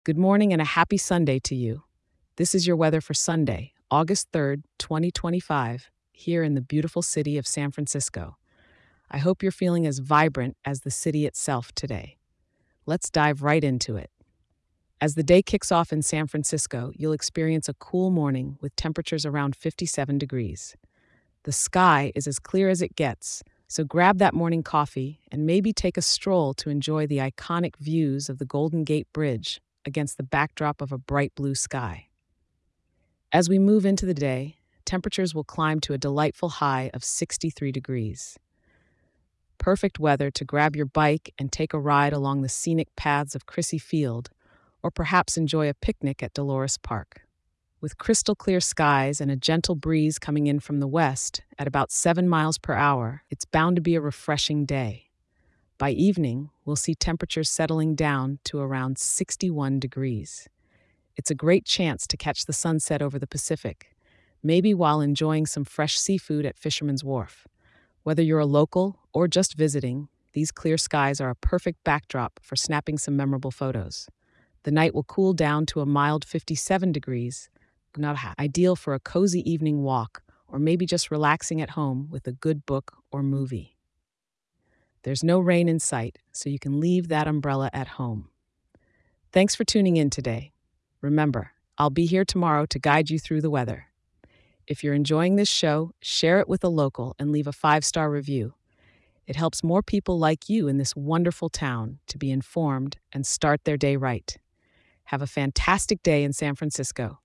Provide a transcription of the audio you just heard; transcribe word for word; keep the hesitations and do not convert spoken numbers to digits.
Good morning and a happy Sunday to you. This is your weather for Sunday, August third, twenty twenty-five, here in the beautiful city of San Francisco. I hope you're feeling as vibrant as the city itself today. Let's dive right into it. As the day kicks off in San Francisco, you'll experience a cool morning with temperatures around fifty-seven degrees. The sky is as clear as it gets, so grab that morning coffee and maybe take a stroll to enjoy the iconic views of the Golden Gate Bridge against the backdrop of a bright blue sky. As we move into the day, temperatures will climb to a delightful high of sixty-three degrees. Perfect weather to grab your bike and take a ride along the scenic paths of Crissy Field, or perhaps enjoy a picnic at Dolores Park. With crystal clear skies and a gentle breeze coming in from the west at about seven miles per hour, it's bound to be a refreshing day. By evening, we'll see temperatures settling down to around sixty-one degrees. It's a great chance to catch the sunset over the Pacific, maybe while enjoying some fresh seafood at Fisherman's Wharf. Whether you're a local or just visiting, these clear skies are a perfect backdrop for snapping some memorable photos. The night will cool down to a mild fifty-seven degrees, not ideal for a cozy evening walk or maybe just relaxing at home with a good book or movie. There's no rain in sight, so you can leave that umbrella at home. Thanks for tuning in today. Remember, I'll be here tomorrow to guide you through the weather. If you're enjoying this show, share it with a local and leave a five-star review. It helps more people like you in this wonderful town to be informed and start their day right. Have a fantastic day in San Francisco.